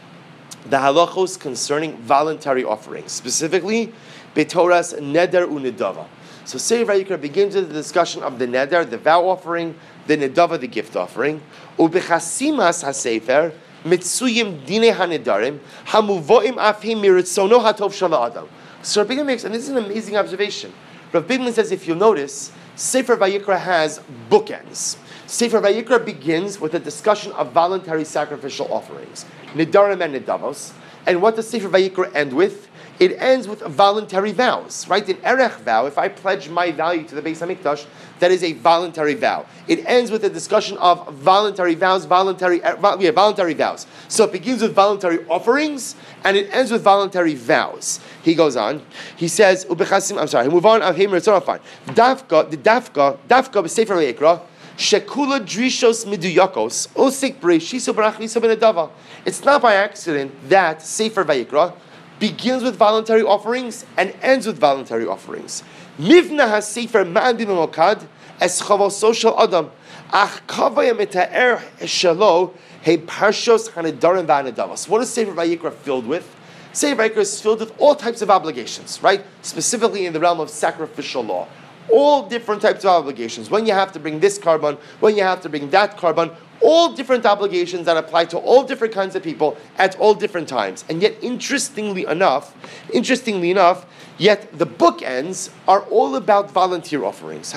the halachos concerning voluntary offerings, specifically betoras neder unidava. So Sefer Vayikra begins with the discussion of the neder, the vow offering, the nedava, the gift offering. Ubechasimas hasefer mitzuyim dine hanedarim hamuvoim afhim miritzono hatov shala adam. So Rav Bigman makes, and this is an amazing observation. Rav Bigman says, if you'll notice, Sefer Vayikra has bookends. Sefer Vayikra begins with a discussion of voluntary sacrificial offerings, nedarim and nedavos. And what does Sefer Vayikra end with? It ends with voluntary vows, right? An erech vow, if I pledge my value to the Beis HaMikdash, that is a voluntary vow. It ends with a discussion of voluntary vows, voluntary, yeah, voluntary vows. So it begins with voluntary offerings, and it ends with voluntary vows. He goes on. He says, "Ubechasim." I'm sorry. Move on. Dafka, the dafka, dafka b'Sefer Vayikra. Shekula drishos miduyakos osik b'reishiso b'rachviso b'nedava. It's not by accident that Sefer Vayikra begins with voluntary offerings and ends with voluntary offerings. Mivna ha-sefer ma'adim mokad es chavo social adam ach kavaya mita'er shelo he parshos hanedarim v'hanedavos. What is Sefer Vayikra filled with? Sefer Vayikra is filled with all types of obligations, right? Specifically in the realm of sacrificial law. All different types of obligations. When you have to bring this carbon, when you have to bring that carbon, all different obligations that apply to all different kinds of people at all different times. And yet, interestingly enough, interestingly enough, yet the bookends are all about volunteer offerings.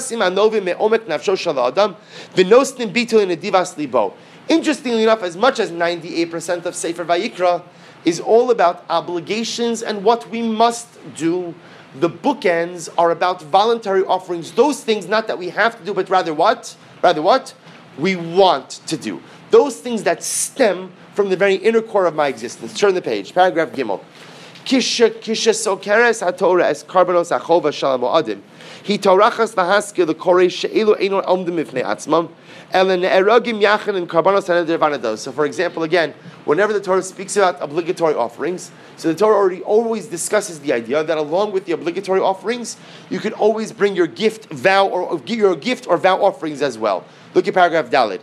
Interestingly enough, as much as ninety-eight percent of Sefer Vayikra is all about obligations and what we must do, the bookends are about voluntary offerings. Those things, not that we have to do, but rather what? Rather what? We want to do. Those things that stem from the very inner core of my existence. Turn the page. Paragraph Gimel. Kisha kisha sokeres haTorah es karbanos achova shalom adim. He torachas lahaskil the korei she'ilu eino omdim mifnei atzmam. Elen ne'erogim yachin and karbanos haneder vanados. So, for example, again, whenever the Torah speaks about obligatory offerings, so the Torah already always discusses the idea that along with the obligatory offerings, you can always bring your gift, vow, or your gift or vow offerings as well. Look at paragraph Dalet.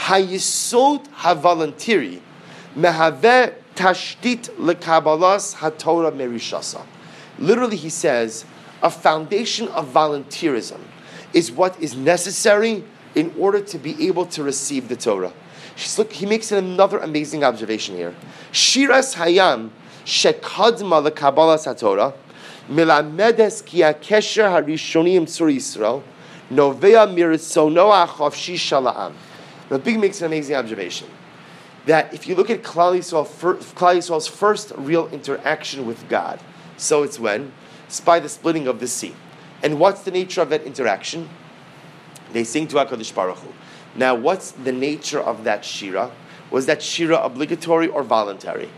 Hayisod havolunteeri mehaveh tashtit lekabalas haTorah merishasa. Literally, he says, a foundation of volunteerism is what is necessary in order to be able to receive the Torah. Look, he makes another amazing observation here. Shiras hayam shekadma lekabalas haTorah milamedes ki hakesher harishonim tzur Yisrael novea miritzono hachavshi shala'am. Rabbi Big makes an amazing observation that if you look at Klal Yisrael, Klal Yisrael's first real interaction with God, so it's when? It's by the splitting of the sea. And what's the nature of that interaction? They sing to HaKadosh Baruch Hu. Now, what's the nature of that shira? Was that shira obligatory or voluntary?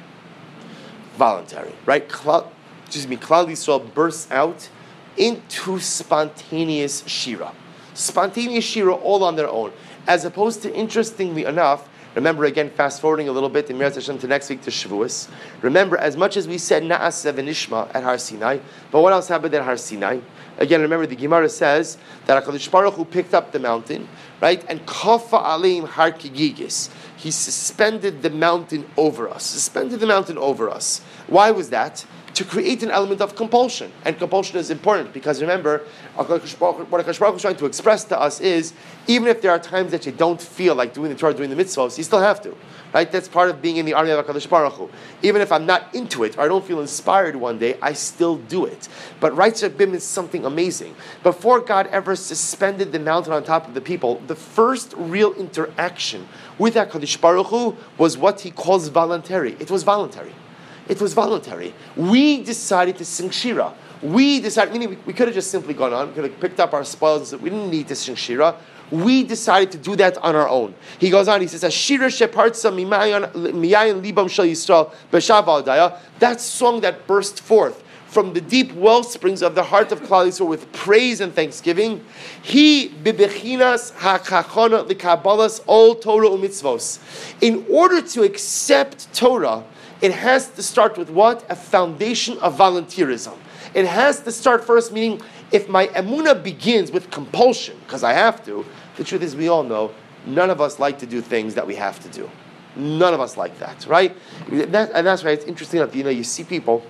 Voluntary, right? Klal, excuse me, Klal Yisrael bursts out into spontaneous shira. Spontaneous shira all on their own. As opposed to, interestingly enough, remember again, fast forwarding a little bit in Meretz Hashem to next week to Shavuos. Remember, as much as we said Na'aseh v'nishma at Har Sinai, but what else happened at Har Sinai? Again, remember the Gemara says that HaKadosh Baruch Hu picked up the mountain, right, and kafa aleim har kigigis. He suspended the mountain over us. Suspended the mountain over us. Why was that? To create an element of compulsion. And compulsion is important because remember, what HaKadosh Baruch Hu is trying to express to us is, even if there are times that you don't feel like doing the Torah, doing the mitzvahs, you still have to. Right? That's part of being in the army of HaKadosh Baruch Hu. Even if I'm not into it or I don't feel inspired one day, I still do it. But Right Bim is something amazing. Before God ever suspended the mountain on top of the people, the first real interaction with HaKadosh Baruch Hu was what he calls voluntary. It was voluntary. It was voluntary. We decided to sing Shira. We decided, meaning we, we could have just simply gone on, we could have picked up our spoils and said, we didn't need to sing Shira. We decided to do that on our own. He goes on, he says, Ashira shepartza miyayin libam shel Yisrael b'shav aldaya. That song that burst forth from the deep well springs of the heart of Klal Yisrael with praise and thanksgiving. He bibechinas hakachona likabalas all Torah umitzvos. In order to accept Torah, it has to start with what? A foundation of volunteerism. It has to start first, meaning if my emunah begins with compulsion, because I have to, the truth is we all know, none of us like to do things that we have to do. None of us like that, right? That, and that's why it's interesting enough, you know, you see people,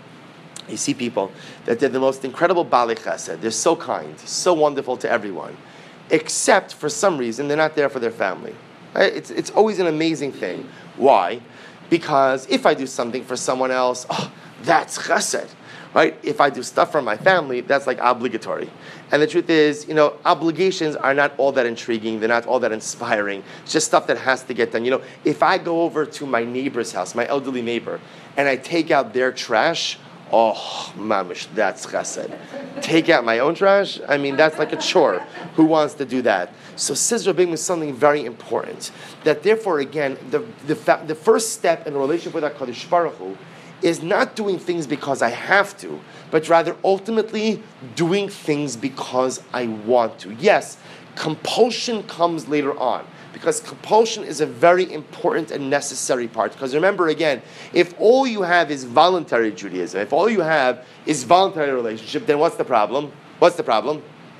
you see people that they're the most incredible Baalei Chesed. They're so kind, so wonderful to everyone. except for some reason they're not there for their family. Right? It's, it's always an amazing thing. Why? Because if I do something for someone else, oh, that's chesed. Right? If I do stuff for my family, that's like obligatory. And the truth is, you know, obligations are not all that intriguing. They're not all that inspiring. It's just stuff that has to get done. You know, if I go over to my neighbor's house, my elderly neighbor, and I take out their trash, oh, mamish, that's chesed. Take out my own trash? I mean, that's like a chore. Who wants to do that? So says Rabbi is something very important. That therefore, again, the, the, fa- the first step in a relationship with HaKadosh Baruch Hu is not doing things because I have to, but rather ultimately doing things because I want to. Yes, compulsion comes later on, because compulsion is a very important and necessary part. Because remember again, if all you have is voluntary Judaism, if all you have is voluntary relationship, then what's the problem? What's the problem?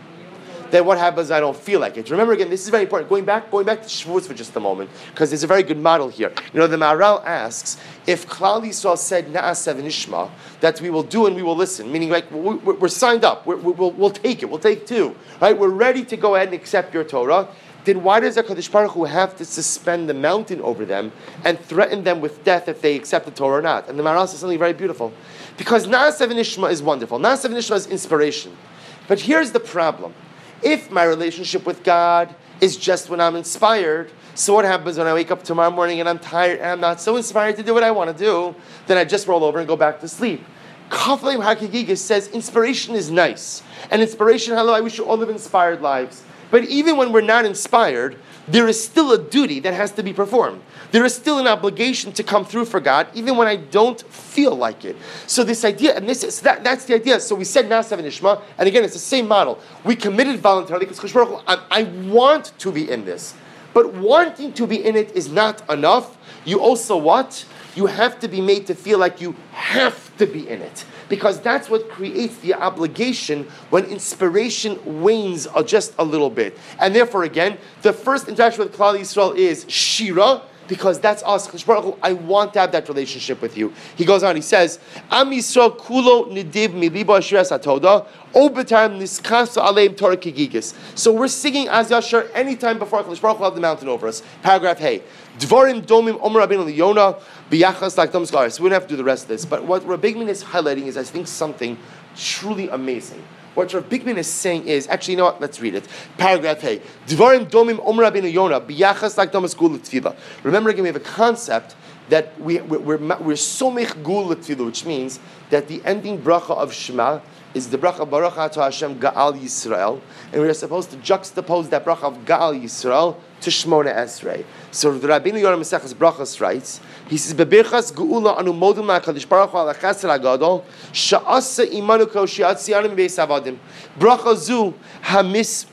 Then what happens? I don't feel like it. Remember again, this is very important. Going back, going back to Shavuos for just a moment, because there's a very good model here. You know, the Maharal asks if Klal Yisrael said Na'aseh v'nishma, that we will do and we will listen, meaning like we're, we're signed up, we're, we'll, we'll take it, we'll take two, right? We're ready to go ahead and accept your Torah. Then why does HaKadosh Baruch Hu have to suspend the mountain over them and threaten them with death if they accept the Torah or not? And the Maharal says something very beautiful, because Na'aseh v'nishma is wonderful. Na'aseh v'nishma is inspiration, but here's the problem. If my relationship with God is just when I'm inspired, so what happens when I wake up tomorrow morning and I'm tired and I'm not so inspired to do what I want to do, then I just roll over and go back to sleep. Kafleim HaKagigas says inspiration is nice. And inspiration, hello, I wish you all live inspired lives. But even when we're not inspired, there is still a duty that has to be performed. There is still an obligation to come through for God, even when I don't feel like it. So this idea, and this is that, that's the idea. So we said Na'aseh v'nishma, and again, it's the same model. We committed voluntarily because Kadosh Baruch Hu, I, I want to be in this. But wanting to be in it is not enough. You also what? You have to be made to feel like you have to be in it. Because that's what creates the obligation when inspiration wanes just a little bit. And therefore, again, the first interaction with Klal Yisrael is Shira, because that's us. I want to have that relationship with you. He goes on, he says, Am Yisrael kulo nidiv miliba shiras hatoda, o b'tarem niskasu aleim Torah kigigis. So we're singing Az Yashar anytime before HaKadosh Baruch Hu have the mountain over us. Paragraph Hey. Dvarim domim omer Rabbeinu Liyona b'yachas like dom zgaris. We don't have to do the rest of this. But what Rabbi Bigman is highlighting is, I think, something truly amazing. What Rav Bigman is saying is, actually, you know what? Let's read it. Paragraph Hey. Dvarim domim omer Rabbeinu Yona b'yachas like dom zgul l'tfilah. Remember again, we have a concept that we, we're, we're, we're somech gul l'tfilah, which means that the ending bracha of Shema is the bracha Baruch Atah Hashem Ga'al Yisrael, and we are supposed to juxtapose that bracha of Ga'al Yisrael to Shmona Esrei. So the Rabbeinu Yonah Maseches Brachos writes, he says, "Bebirchas Geula anu modum la'Kadosh Baruch Hu al Chesed Hagadol sha'asa imanu ko shi'atzianu mibeis avadim bracha zu hamis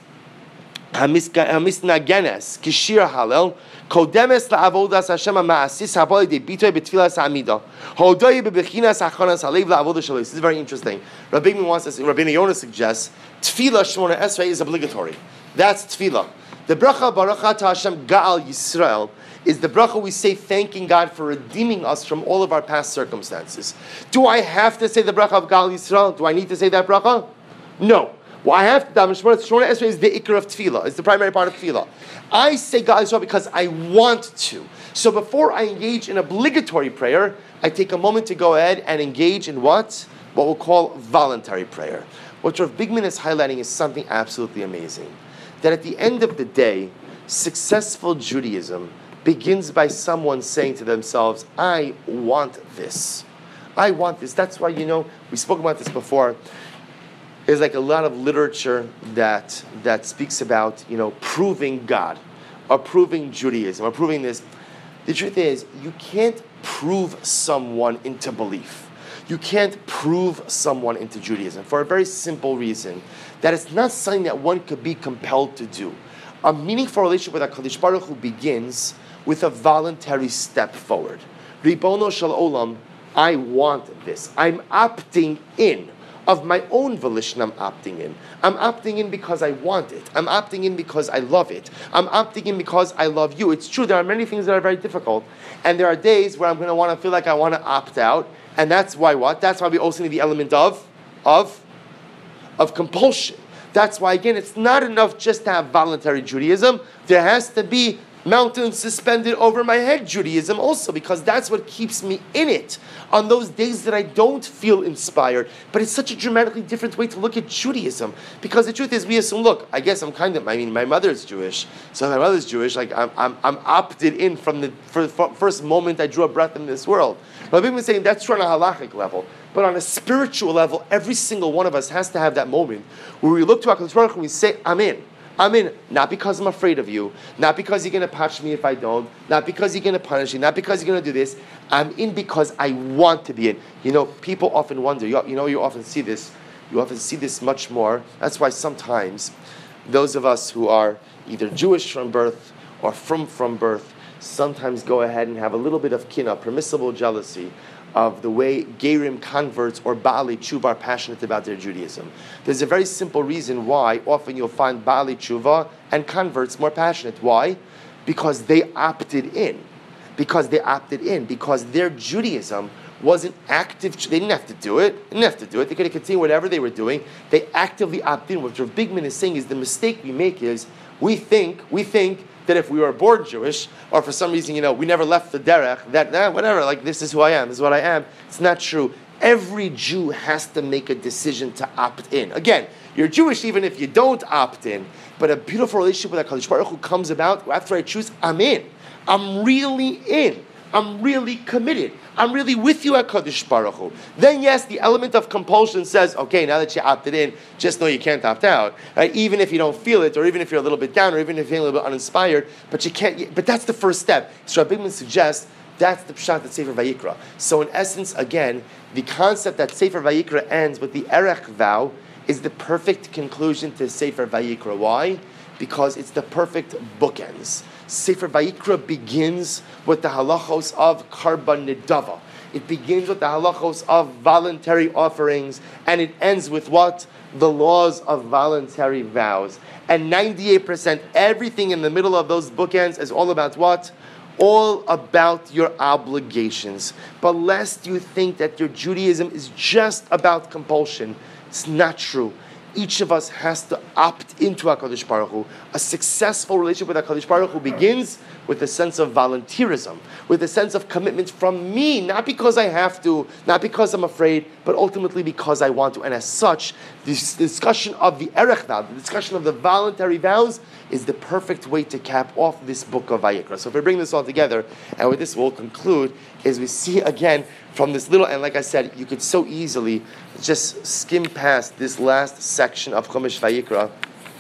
hamis hamis nagenes kishir halel kodemes la'avodas Hashem ha'ma'asis habali de bitoy betfilas ha'amida hodoy bebechinas hachanas halev la'avodas shelo." This is very interesting. Rabbi Bigman wants to, Rabbeinu Yonah suggests tefillah Shmona Esrei is obligatory. That's tefillah. The bracha Baruch Atah Hashem Ga'al Yisrael is the bracha we say thanking God for redeeming us from all of our past circumstances. Do I have to say the bracha of Ga'al Yisrael? Do I need to say that bracha? No. Well, I have to. Shmona Esrei is the ikar of tefillah. It's the primary part of tefillah. I say Ga'al Yisrael because I want to. So before I engage in obligatory prayer, I take a moment to go ahead and engage in what? What we'll call voluntary prayer. What Rav Bigman is highlighting is something absolutely amazing. That at the end of the day, successful Judaism begins by someone saying to themselves, I want this. I want this. That's why, you know, we spoke about this before. There's like a lot of literature that that speaks about, you know, proving God, or proving Judaism, or proving this. The truth is, you can't prove someone into belief. You can't prove someone into Judaism for a very simple reason, that it's not something that one could be compelled to do. A meaningful relationship with HaKadosh Baruch Hu begins with a voluntary step forward. Ribono shel olam, I want this. I'm opting in. Of my own volition, I'm opting in. I'm opting in because I want it. I'm opting in because I love it. I'm opting in because I love you. It's true, there are many things that are very difficult. And there are days where I'm going to want to feel like I want to opt out. And that's why what? That's why we also need the element of, of, of compulsion. That's why, again, it's not enough just to have voluntary Judaism. There has to be mountains suspended over my head Judaism also, because that's what keeps me in it on those days that I don't feel inspired. But it's such a dramatically different way to look at Judaism, because the truth is, we assume, look, I guess I'm kind of, I mean, my mother's Jewish, so my mother's Jewish, like I'm I'm, I'm opted in from the for the first moment I drew a breath in this world. But I've been saying that's true on a halachic level. But on a spiritual level, every single one of us has to have that moment where we look to HaKadosh Baruch Hu and we say, I'm in. I'm in, not because I'm afraid of you, not because you're going to patch me if I don't, not because you're going to punish me, not because you're going to do this. I'm in because I want to be in. You know, people often wonder, you, you know, you often see this, you often see this much more. That's why sometimes those of us who are either Jewish from birth or from from birth sometimes go ahead and have a little bit of kina, permissible jealousy, of the way Gerim converts or Baalei Tshuva are passionate about their Judaism. There's a very simple reason why often you'll find Baalei Tshuva and converts more passionate. Why? Because they opted in. Because they opted in. Because their Judaism wasn't active. They didn't have to do it. They didn't have to do it. They could have continued whatever they were doing. They actively opted in. What Rav Bigman is saying is the mistake we make is we think, we think, that if we were born Jewish, or for some reason, you know, we never left the derech, that, eh, whatever, like this is who I am, this is what I am. It's not true. Every Jew has to make a decision to opt in. Again, you're Jewish even if you don't opt in, but a beautiful relationship with HaKadosh Baruch Hu comes about after I choose, I'm in. I'm really in. I'm really committed. I'm really with you at HaKadosh Baruch Hu. Then yes, the element of compulsion says, okay, now that you opted in, just know you can't opt out. Right? Even if you don't feel it, or even if you're a little bit down, or even if you're a little bit uninspired, but you can't. But that's the first step. So Rabbi Bigman suggests that's the pshat that Sefer Vayikra. So in essence, again, the concept that Sefer Vayikra ends with the Erech vow is the perfect conclusion to Sefer Vayikra. Why? Because it's the perfect bookends. Sefer Vayikra begins with the halachos of karban nedava. It begins with the halachos of voluntary offerings, and it ends with what? The laws of voluntary vows. And ninety-eight percent, everything in the middle of those bookends is all about what? All about your obligations. But lest you think that your Judaism is just about compulsion, it's not true. Each of us has to opt into HaKadosh Baruch Hu. A successful relationship with HaKadosh Baruch Hu begins with a sense of volunteerism, with a sense of commitment from me, not because I have to, not because I'm afraid, but ultimately because I want to. And as such, this discussion of the Erech vow, the discussion of the voluntary vows, is the perfect way to cap off this book of Vayikra. So if we bring this all together, and with this we'll conclude, is we see again from this little, and like I said, you could so easily just skim past this last section of Chumash Vayikra.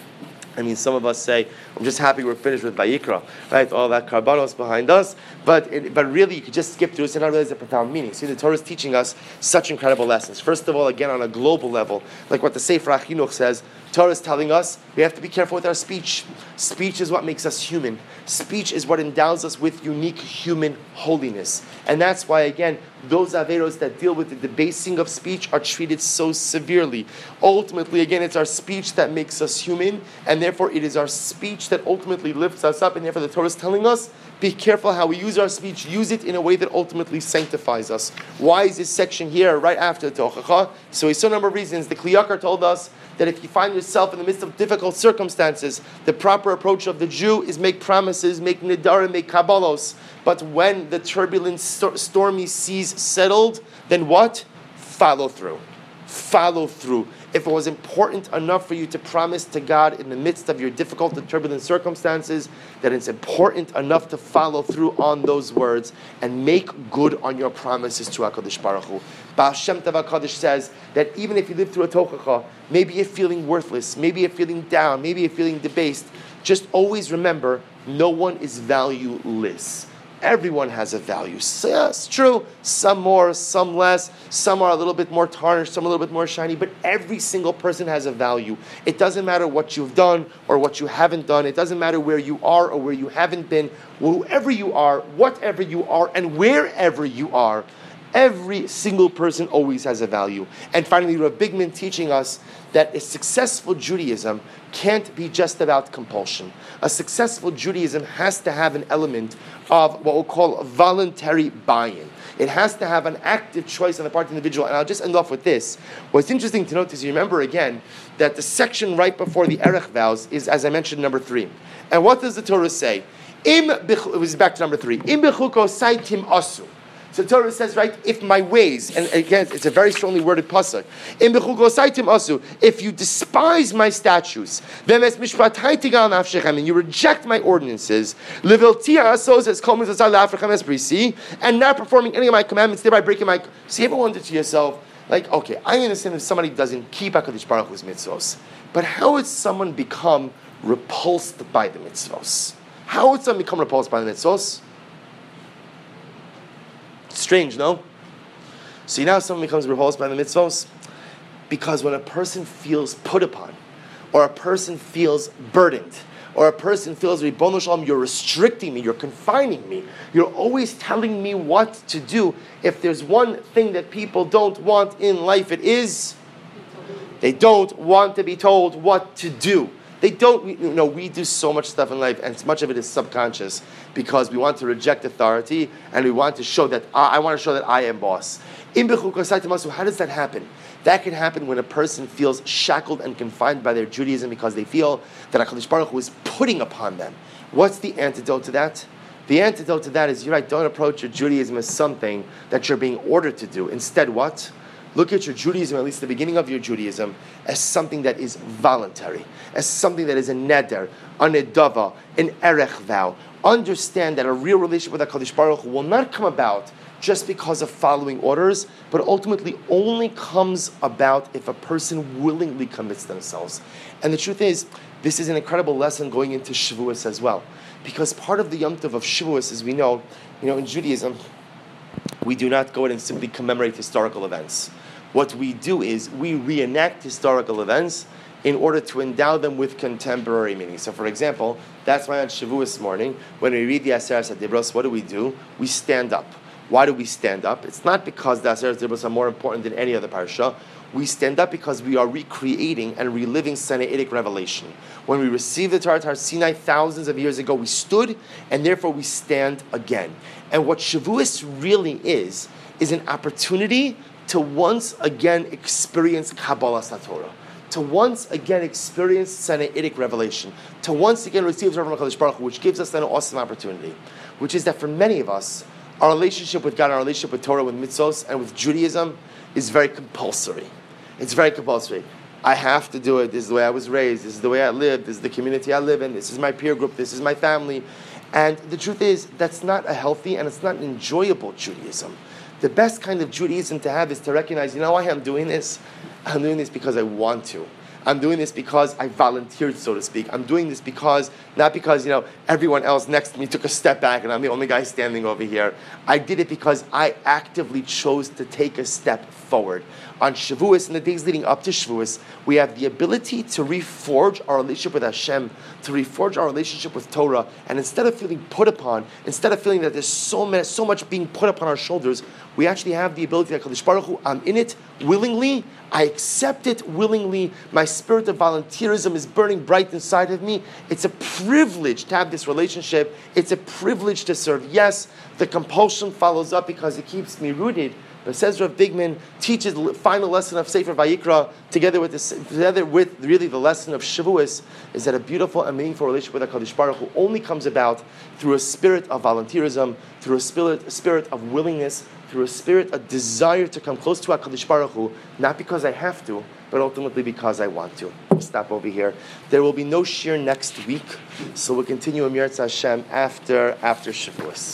I mean, some of us say, I'm just happy we're finished with Vayikra, right? All that karbanos behind us. But it, but really, you could just skip through this and not realize the profound meaning. See, the Torah is teaching us such incredible lessons. First of all, again, on a global level, like what the Sefer HaChinuch says, Torah is telling us we have to be careful with our speech. Speech is what makes us human. Speech is what endows us with unique human holiness. And that's why, again, those averos that deal with the debasing of speech are treated so severely. Ultimately, again, it's our speech that makes us human, and therefore it is our speech that ultimately lifts us up, and therefore the Torah is telling us, be careful how we use our speech. Use it in a way that ultimately sanctifies us. Why is this section here right after the Tochacha? So we saw a number of reasons. The Kli Yakar told us that if you find yourself in the midst of difficult circumstances, the proper approach of the Jew is make promises, make nidarim, make kabbalos. But when the turbulent, st- stormy seas settled, then what? Follow through. Follow through. If it was important enough for you to promise to God in the midst of your difficult and turbulent circumstances, then it's important enough to follow through on those words and make good on your promises to HaKadosh Baruch Hu. Baal Shem Tov HaKadosh says that even if you live through a tochacha, maybe you're feeling worthless, maybe you're feeling down, maybe you're feeling debased, just always remember, no one is valueless. Everyone has a value. So, yeah, it's true. Some more, some less. Some are a little bit more tarnished, some a little bit more shiny. But every single person has a value. It doesn't matter what you've done or what you haven't done. It doesn't matter where you are or where you haven't been. Whoever you are, whatever you are, and wherever you are, Every single person always has a value. And finally, Rav Bigman teaching us that a successful Judaism can't be just about compulsion. A successful Judaism has to have an element of what we'll call a voluntary buy-in. It has to have an active choice on the part of the individual. And I'll just end off with this. What's interesting to note is, you remember again, that the section right before the Erech vows is, as I mentioned, number three. And what does the Torah say? Im bich- it was back to number three. Im bechuko saitim asu. So the Torah says, right, if my ways, and again, it's a very strongly worded pasuk. Im bechuko saitim asu. If you despise my statutes, vemes mishpatai tigal nafshechem, and you reject my ordinances, leviltia asos as kol mitzvah la'afrechem es brisi, and not performing any of my commandments, thereby breaking my. So you ever wonder to yourself, like, okay, I understand if somebody doesn't keep HaKadosh Baruch Hu's mitzvos, but how would someone become repulsed by the mitzvos? How would someone become repulsed by the mitzvos? Strange, no? So you know how someone becomes repulsed by the mitzvos? Because when a person feels put upon, or a person feels burdened, or a person feels, Ribono Shalom, you're restricting me, you're confining me, you're always telling me what to do. If there's one thing that people don't want in life, it is they don't want to be told what to do. They don't, you know, we do so much stuff in life, and much of it is subconscious, because we want to reject authority, and we want to show that, I, I want to show that I am boss. How does that happen? That can happen when a person feels shackled and confined by their Judaism because they feel that HaKadosh Baruch Hu is putting upon them. What's the antidote to that? The antidote to that is, you're right, don't approach your Judaism as something that you're being ordered to do. Instead, what? Look at your Judaism, at least the beginning of your Judaism, as something that is voluntary, as something that is a neder, a nedava, an erech vow. Understand that a real relationship with HaKadosh Baruch Hu will not come about just because of following orders, but ultimately only comes about if a person willingly commits themselves. And the truth is, this is an incredible lesson going into Shavuos as well. Because part of the Yom Tov of Shavuos, as we know, you know, in Judaism, we do not go in and simply commemorate historical events. What we do is we reenact historical events in order to endow them with contemporary meaning. So, for example, that's why on Shavuos morning, when we read the Aseret HaDibros, what do we do? We stand up. Why do we stand up? It's not because the Aseret HaDibros are more important than any other parsha. We stand up because we are recreating and reliving Sinaitic revelation. When we received the Torah at Har Sinai thousands of years ago, we stood, and therefore we stand again. And what Shavuos really is, is an opportunity to once again experience Kabbalah Satorah, to once again experience Sinaitic revelation, to once again receive the Torah from HaKadosh Baruch Hu, which gives us an awesome opportunity, which is that for many of us, our relationship with God, our relationship with Torah, with mitzvos, and with Judaism is very compulsory. It's very compulsory. I have to do it. This is the way I was raised. This is the way I live. This is the community I live in. This is my peer group. This is my family. And the truth is, that's not a healthy and it's not an enjoyable Judaism. The best kind of Judaism to have is to recognize, you know why I'm doing this? I'm doing this because I want to. I'm doing this because I volunteered, so to speak. I'm doing this because, not because, you know, everyone else next to me took a step back and I'm the only guy standing over here. I did it because I actively chose to take a step forward. On Shavuos and the days leading up to Shavuos, we have the ability to reforge our relationship with Hashem, to reforge our relationship with Torah, and instead of feeling put upon, instead of feeling that there's so much, so much being put upon our shoulders, we actually have the ability that HaKadosh Baruch Hu, I'm in it willingly, I accept it willingly, my spirit of volunteerism is burning bright inside of me. It's a privilege to have this relationship. It's a privilege to serve. Yes, the compulsion follows up because it keeps me rooted. But says Rav Bigman, teaches the final lesson of Sefer Vayikra, together with this, together with really the lesson of Shavuos, is that a beautiful and meaningful relationship with HaKadosh Baruch Hu only comes about through a spirit of volunteerism, through a spirit, a spirit of willingness, through a spirit, a desire to come close to HaKadosh Baruch Hu, not because I have to, but ultimately because I want to. We'll stop over here. There will be no shir next week, so we'll continue Amir Hashem after after Shavuos.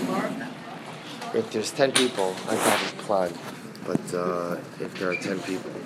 If there's ten people, I haven't planned, but uh, if there are ten people.